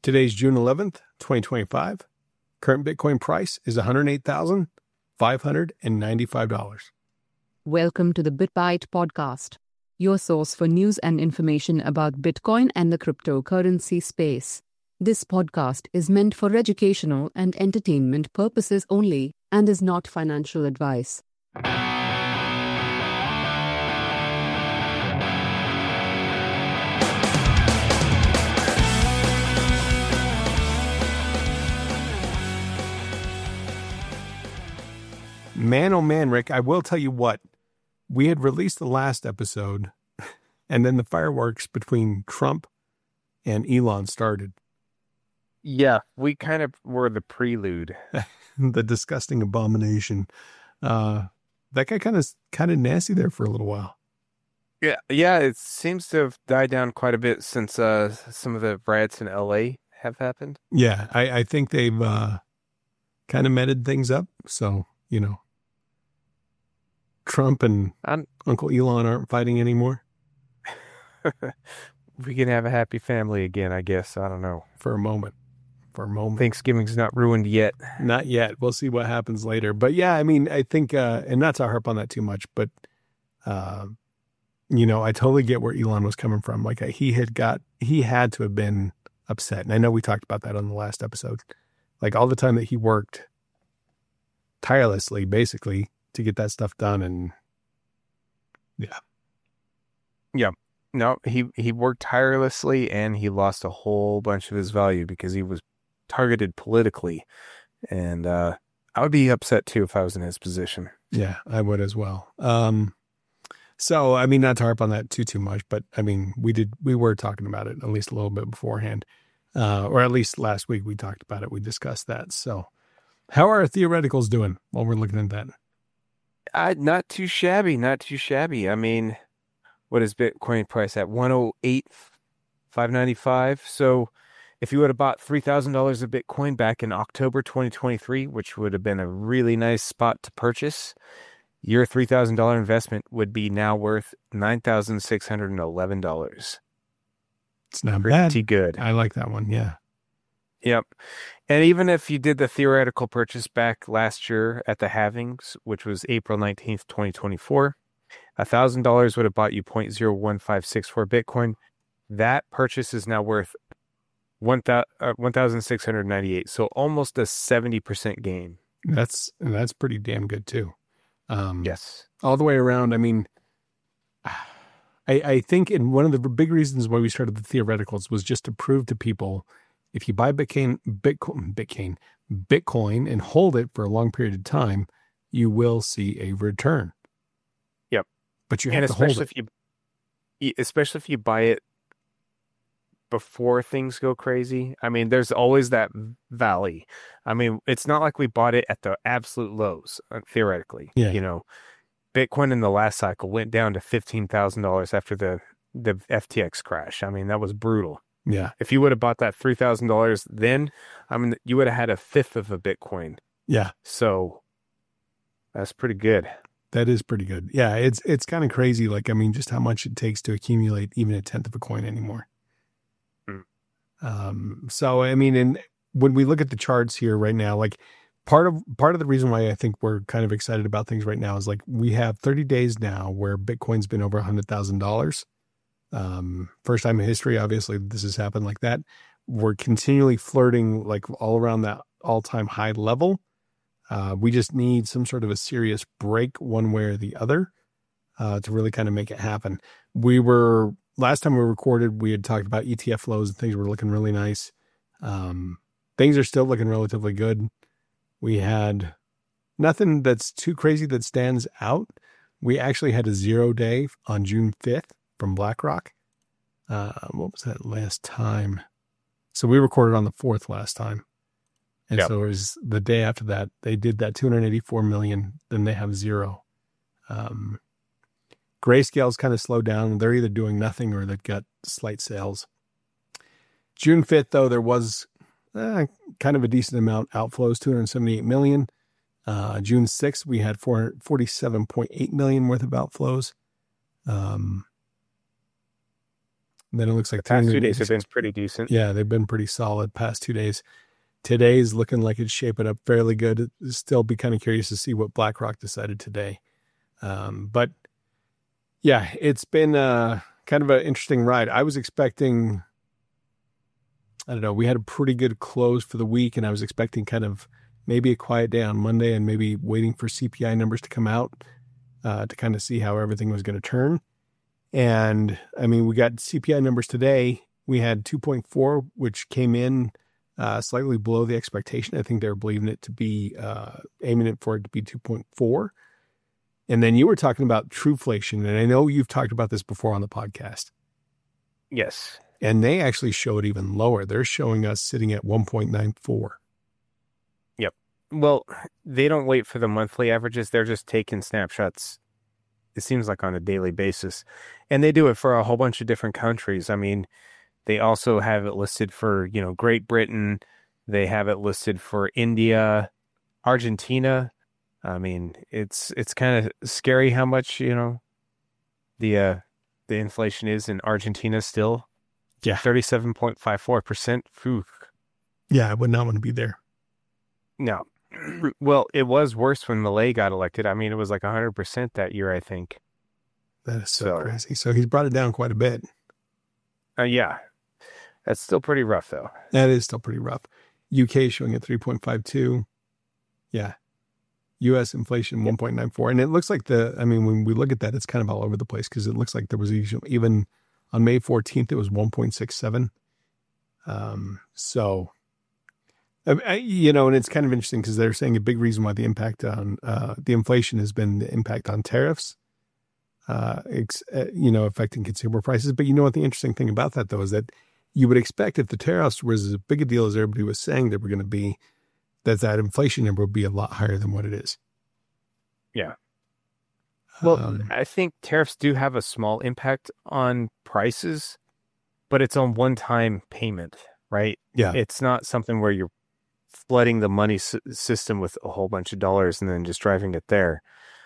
Today's June 11th, 2025. Current Bitcoin price is $108,595. Welcome to the BitBite podcast, your source for news and information about Bitcoin and the cryptocurrency space. This podcast is meant for educational and entertainment purposes only and is not financial advice. Man, oh man, Rick, I will tell you what. We had released the last episode, and then the fireworks between Trump and Elon started. Yeah, we kind of were the prelude. The disgusting abomination. That guy kind of nasty there for a little while. Yeah, it seems to have died down quite a bit since some of the riots in LA have happened. Yeah, I think they've kind of meted things up. So, you know, Trump and Uncle Elon aren't fighting anymore. We can have a happy family again, I guess. I don't know. For a moment. Thanksgiving's not ruined yet. Not yet. We'll see what happens later. But yeah, I mean, I think, and not to harp on that too much, but, you know, I totally get where Elon was coming from. Like he had to have been upset. And I know we talked about that on the last episode. Like all the time that he worked tirelessly, basically, to get that stuff done. And yeah. No, he worked tirelessly and he lost a whole bunch of his value because he was targeted politically. And I would be upset too if I was in his position. Yeah, I would as well. So, I mean, not to harp on that too much, but I mean, we were talking about it at least a little bit beforehand, or at least last week we talked about it. We discussed that. So how are our theoreticals doing while we're looking at that? Not too shabby. I mean, what is Bitcoin price at? $108,595. So if you would have bought $3,000 of Bitcoin back in October 2023, which would have been a really nice spot to purchase, your $3,000 investment would be now worth $9,611. It's not bad. Pretty good. I like that one. Yeah. Yep. And even if you did the theoretical purchase back last year at the halvings, which was April 19th, 2024, $1,000 would have bought you 0.0156 Bitcoin. That purchase is now worth 1,698. So almost a 70% gain. That's pretty damn good too. Yes. All the way around. I mean, I think in one of the big reasons why we started the theoreticals was just to prove to people, if you buy Bitcoin and hold it for a long period of time, you will see a return. Yep. But you have to hold it. Especially if you buy it before things go crazy. I mean, there's always that valley. I mean, it's not like we bought it at the absolute lows, theoretically. Yeah. You know, Bitcoin in the last cycle went down to $15,000 after the FTX crash. I mean, that was brutal. Yeah. If you would have bought that $3,000 then, I mean, you would have had a fifth of a Bitcoin. Yeah. So that's pretty good. That is pretty good. Yeah. It's kind of crazy. Like, I mean, just how much it takes to accumulate even a tenth of a coin anymore. So, I mean, and when we look at the charts here right now, like part of the reason why I think we're kind of excited about things right now is like we have 30 days now where Bitcoin's been over $100,000. First time in history, obviously, this has happened like that. We're continually flirting like all around that all-time high level. We just need some sort of a serious break one way or the other to really kind of make it happen. Last time we recorded, we had talked about ETF flows and things were looking really nice. Things are still looking relatively good. We had nothing that's too crazy that stands out. We actually had a 0 day on June 5th. From BlackRock. What was that last time? So we recorded on the 4th last time. And So it was the day after that, they did that 284 million. Then they have 0. Grayscale's kind of slowed down. They're either doing nothing or they've got slight sales. June 5th, though, there was kind of a decent amount outflows, 278 million. June 6th, we had 447.8 million worth of outflows. And then it looks like the past 2 days have been pretty decent. Yeah, they've been pretty solid past 2 days. Today's looking like it's shaping up fairly good. Still be kind of curious to see what BlackRock decided today. But yeah, it's been kind of an interesting ride. I was expecting, I don't know, we had a pretty good close for the week, and I was expecting kind of maybe a quiet day on Monday and maybe waiting for CPI numbers to come out to kind of see how everything was going to turn. And I mean, we got CPI numbers today. We had 2.4, which came in slightly below the expectation. I think they were believing it to be, aiming it for it to be 2.4. And then you were talking about Truflation, and I know you've talked about this before on the podcast. Yes. And they actually show it even lower. They're showing us sitting at 1.94. Yep. Well, they don't wait for the monthly averages. They're just taking snapshots, it seems like, on a daily basis. And they do it for a whole bunch of different countries. I mean, they also have it listed for, Great Britain. They have it listed for India, Argentina. I mean, it's kind of scary how much, the inflation is in Argentina still. Yeah. 37.54%. Yeah, I would not want to be there. No. Well, it was worse when Milei got elected. I mean, it was like 100% that year, I think. That is so crazy. So he's brought it down quite a bit. Yeah. That's still pretty rough, though. That is still pretty rough. UK showing at 3.52. Yeah. U.S. inflation 1.94. And it looks like when we look at that, it's kind of all over the place because it looks like there was even on May 14th, it was 1.67. So, and it's kind of interesting because they're saying a big reason why the impact on the inflation has been the impact on tariffs, affecting consumer prices. But you know what the interesting thing about that, though, is that you would expect if the tariffs was as big a deal as everybody was saying they were going to be, that inflation number would be a lot higher than what it is. Yeah. Well, I think tariffs do have a small impact on prices, but it's on one-time payment, right? Yeah. It's not something where you're flooding the money system with a whole bunch of dollars and then just driving it there.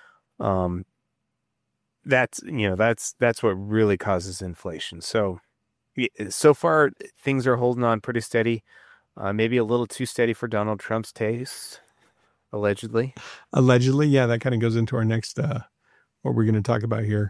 That's what really causes inflation. So far things are holding on pretty steady. Maybe a little too steady for Donald Trump's taste, allegedly. Allegedly, yeah, that kind of goes into our next, what we're going to talk about here.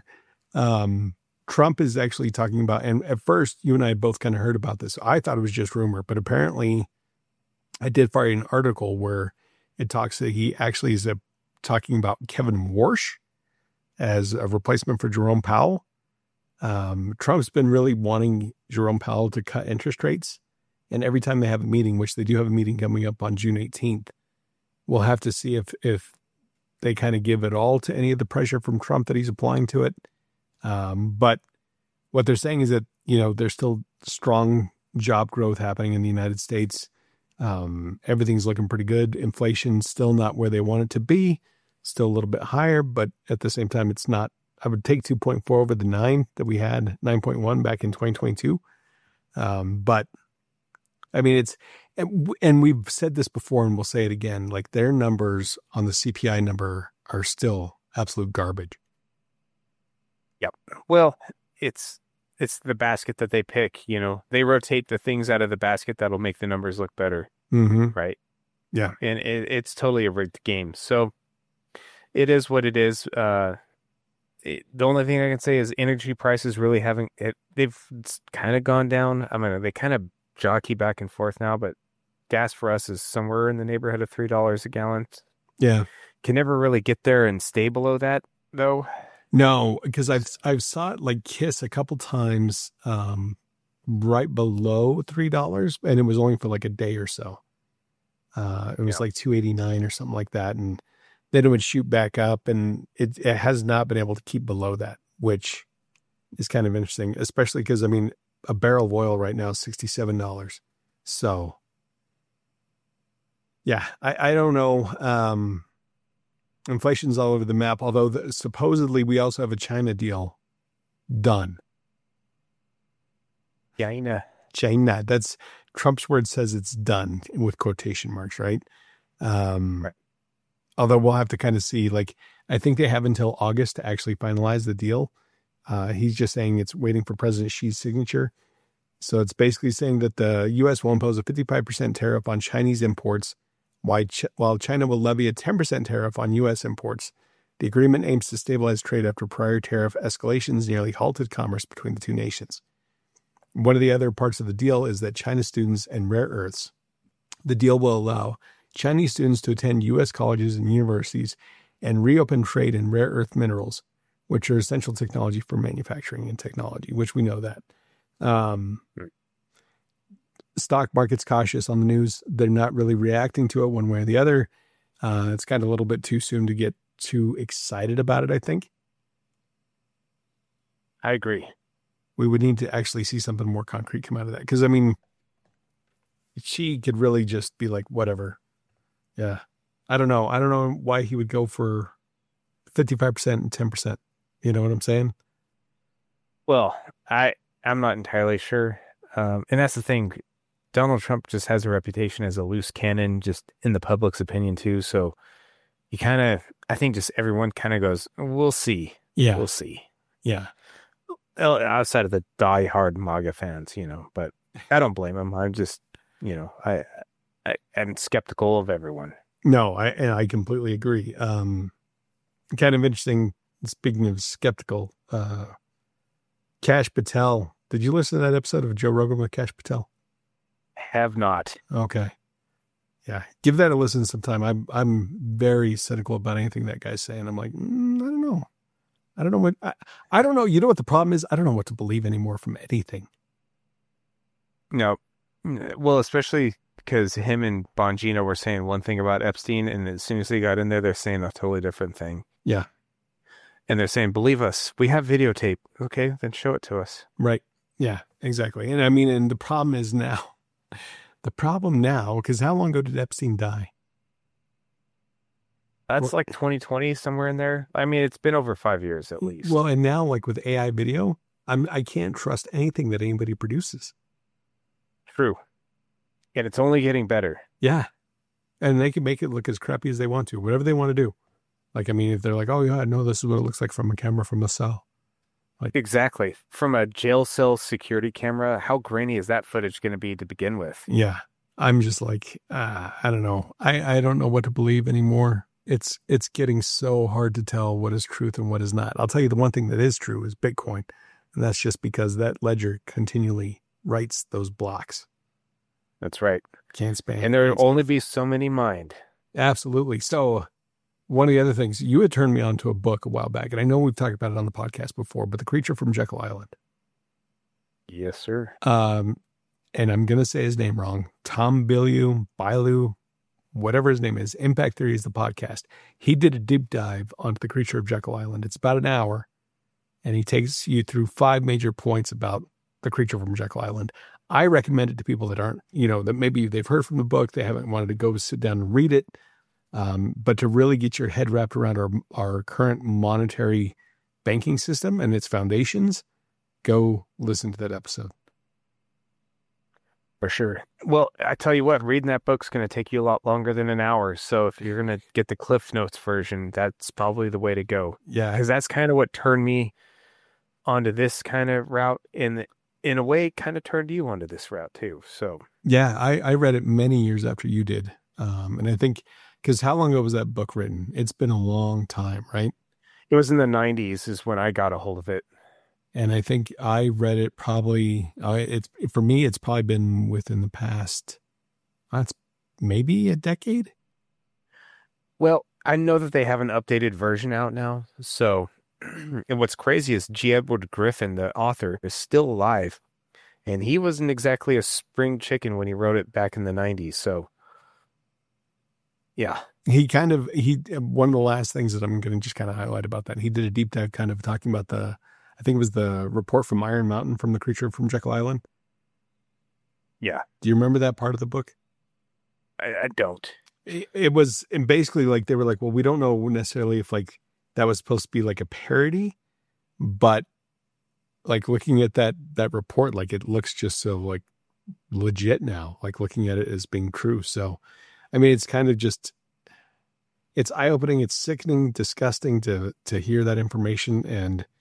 Trump is actually talking about, and at first you and I both kind of heard about this. I thought it was just rumor, but apparently I did find an article where it talks that he actually is talking about Kevin Warsh as a replacement for Jerome Powell. Trump's been really wanting Jerome Powell to cut interest rates. And every time they have a meeting, which they do have a meeting coming up on June 18th, we'll have to see if they kind of give it all to any of the pressure from Trump that he's applying to it. But what they're saying is that, there's still strong job growth happening in the United States. Everything's looking pretty good. Inflation's still not where they want it to be, still a little bit higher, but at the same time, it's not. I would take 2.4 over the 9 that we had, 9.1 back in 2022. But I mean, and we've said this before and we'll say it again, like their numbers on the CPI number are still absolute garbage. Yep. Well, it's the basket that they pick, they rotate the things out of the basket that'll make the numbers look better. Mm-hmm. Right. Yeah. And it's totally a rigged game. So it is what it is. The only thing I can say is energy prices really they've kind of gone down. I mean, they kind of jockey back and forth now, but gas for us is somewhere in the neighborhood of $3 a gallon. Yeah. Can never really get there and stay below that, though. No, because I've saw it like kiss a couple times right below $3, and it was only for like a day or so. It was like $2.89 or something like that, and then it would shoot back up, and it has not been able to keep below that, which is kind of interesting, especially because, I mean, a barrel of oil right now is $67. So, yeah, I don't know. Inflation's all over the map, although supposedly we also have a China deal done. China. That's Trump's word says it's done with quotation marks, right? Right. Although we'll have to kind of see, like, I think they have until August to actually finalize the deal. He's just saying it's waiting for President Xi's signature. So it's basically saying that the U.S. will impose a 55% tariff on Chinese imports, while China will levy a 10% tariff on U.S. imports. The agreement aims to stabilize trade after prior tariff escalations nearly halted commerce between the two nations. One of the other parts of the deal is that China students and rare earths. The deal will allow Chinese students to attend U.S. colleges and universities and reopen trade in rare earth minerals, which are essential technology for manufacturing and technology, which we know that. Stock market's cautious on the news. They're not really reacting to it one way or the other. It's kind of a little bit too soon to get too excited about it, I think. I agree. We would need to actually see something more concrete come out of that. Because, I mean, she could really just be like, whatever. Yeah. I don't know. I don't know why he would go for 55% and 10%. You know what I'm saying? Well, I'm not entirely sure. And that's the thing. Donald Trump just has a reputation as a loose cannon, just in the public's opinion too. So I think just everyone kind of goes, we'll see. Yeah. We'll see. Yeah. Outside of the diehard MAGA fans, but I don't blame them. I'm just, I'm skeptical of everyone. No, I completely agree. Kind of interesting. Speaking of skeptical, Kash Patel. Did you listen to that episode of Joe Rogan with Kash Patel? Have not. Okay. Yeah. Give that a listen sometime. I'm very cynical about anything that guy's saying. I'm like, I don't know. I don't know I don't know. You know what the problem is? I don't know what to believe anymore from anything. No. Well, especially because him and Bongino were saying one thing about Epstein, and as soon as they got in there, they're saying a totally different thing. Yeah. And they're saying, believe us, we have videotape. Okay, then show it to us. Right. Yeah, exactly. And I mean, and the problem now, because how long ago did Epstein die? That's like 2020, somewhere in there. I mean, it's been over 5 years at least. Well, and now like with AI video, I can't trust anything that anybody produces. True. And it's only getting better. Yeah. And they can make it look as crappy as they want to, whatever they want to do. Like, I mean, if they're like, oh yeah, no, this is what it looks like from a camera from a cell. Like, exactly. From a jail cell security camera, how grainy is that footage going to be to begin with? Yeah. I'm just like, I don't know. I don't know what to believe anymore. It's getting so hard to tell what is truth and what is not. I'll tell you the one thing that is true is Bitcoin. And that's just because that ledger continually writes those blocks. That's right. Can't span. And there will only be so many mined. Absolutely. So one of the other things, you had turned me on to a book a while back, and I know we've talked about it on the podcast before, but The Creature from Jekyll Island. Yes, sir. And I'm going to say his name wrong. Tom Bilyeu, whatever his name is. Impact Theory is the podcast. He did a deep dive onto The Creature of Jekyll Island. It's about an hour, and he takes you through 5 major points about The Creature from Jekyll Island. I recommend it to people that aren't, that maybe they've heard from the book, they haven't wanted to go sit down and read it. But to really get your head wrapped around our current monetary banking system and its foundations, go listen to that episode. For sure. Well, I tell you what, reading that book's going to take you a lot longer than an hour. So if you're going to get the Cliff Notes version, that's probably the way to go. Yeah. Because that's kind of what turned me onto this kind of route. In a way, kind of turned you onto this route too. So yeah, I read it many years after you did. And I think, because how long ago was that book written? It's been a long time, right? It was in the 90s is when I got a hold of it. And I think I read it probably, for me, it's probably been within the past, that's maybe a decade. Well, I know that they have an updated version out now. So, and what's crazy is G. Edward Griffin, the author, is still alive. And he wasn't exactly a spring chicken when he wrote it back in the 90s. So, yeah. One of the last things that I'm going to just kind of highlight about that, he did a deep dive kind of talking about I think it was the report from Iron Mountain from The Creature from Jekyll Island. Yeah. Do you remember that part of the book? I don't. It was, and basically like, they were like, well, we don't know necessarily if like that was supposed to be like a parody, but like looking at that report, like it looks just so like legit now, like looking at it as being true. So, I mean, it's kind of just, it's eye-opening, it's sickening, disgusting to hear that information. And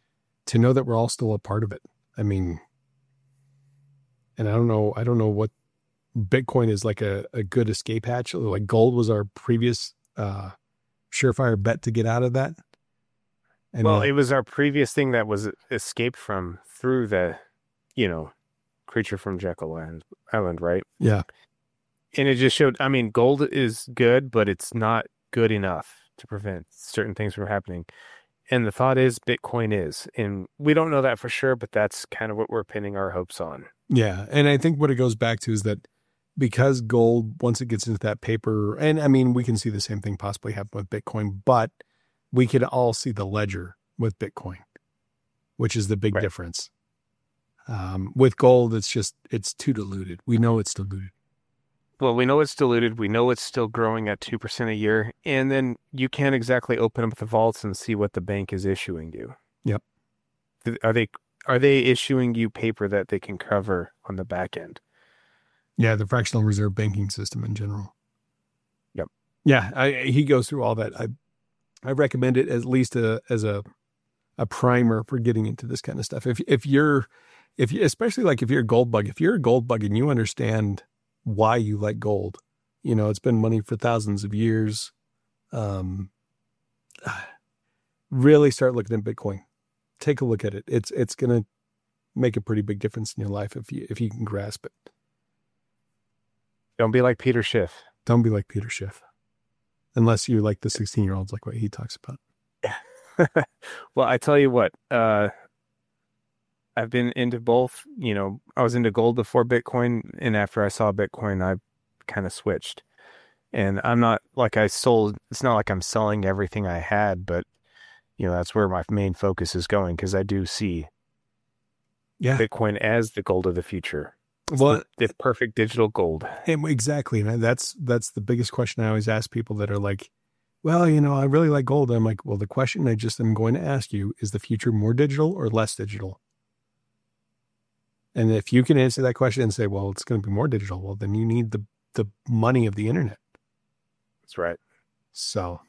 to know that we're all still a part of it. I mean, and I don't know what Bitcoin is like a good escape hatch. Like gold was our previous surefire bet to get out of that. And well, it was our previous thing that was escaped from through the, creature from Jekyll Island, right? Yeah. And it just showed, I mean, gold is good, but it's not good enough to prevent certain things from happening. And the thought is Bitcoin is. And we don't know that for sure, but that's kind of what we're pinning our hopes on. Yeah. And I think what it goes back to is that because gold, once it gets into that paper, and I mean, we can see the same thing possibly happen with Bitcoin, but we can all see the ledger with Bitcoin, which is the big Right. difference. With gold, it's too diluted. We know it's diluted. Well, we know it's diluted. We know it's still growing at 2% a year. And then you can't exactly open up the vaults and see what the bank is issuing you. Yep. Are they issuing you paper that they can cover on the back end? Yeah, the fractional reserve banking system in general. Yep. Yeah, he goes through all that. I recommend it at least as a primer for getting into this kind of stuff. If you're especially like if you're a gold bug and you understand why you like gold, it's been money for thousands of years. Really start looking at Bitcoin. Take a look at it. It's going to make a pretty big difference in your life if you can grasp it. Don't be like Peter Schiff. Don't be like Peter Schiff. Unless you're like the 16-year-olds, like what he talks about. Well, I tell you what, I've been into both. I was into gold before Bitcoin, and after I saw Bitcoin, I kind of switched. And I'm not like it's not like I'm selling everything I had, but that's where my main focus is going because I do see Bitcoin as the gold of the future. Well, the perfect digital gold. Exactly. And that's the biggest question I always ask people that are like, well, I really like gold. I'm like, well, the question I just am going to ask you is the future more digital or less digital? And if you can answer that question and say, well, it's going to be more digital, well, then you need the money of the internet. That's right. So,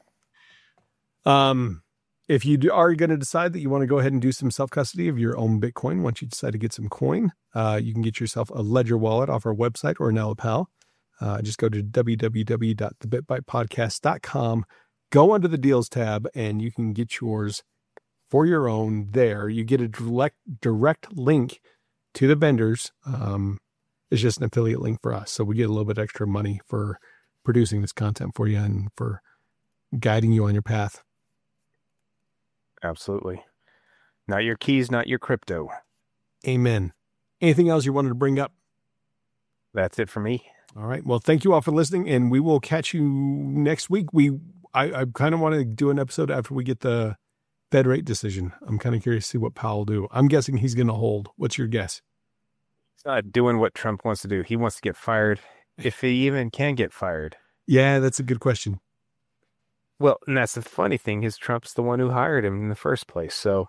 if you are going to decide that you want to go ahead and do some self-custody of your own Bitcoin, once you decide to get some coin, you can get yourself a Ledger wallet off our website or an Pal. Just go to www.thebitbytepodcast.com, go under the deals tab, and you can get yours for your own there. You get a direct link to the vendors. It's just an affiliate link for us. So we get a little bit extra money for producing this content for you and for guiding you on your path. Absolutely. Not your keys, not your crypto. Amen. Anything else you wanted to bring up? That's it for me. All right. Well, thank you all for listening, and we will catch you next week. I kind of want to do an episode after we get the Fed rate decision. I'm kind of curious to see what Powell will do. I'm guessing he's going to hold. What's your guess? He's not doing what Trump wants to do. He wants to get fired, if he even can get fired. Yeah, that's a good question. Well, and that's the funny thing is Trump's the one who hired him in the first place. So,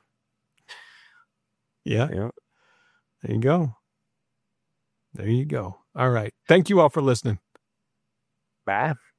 yeah, there you go. There you go. All right. Thank you all for listening. Bye.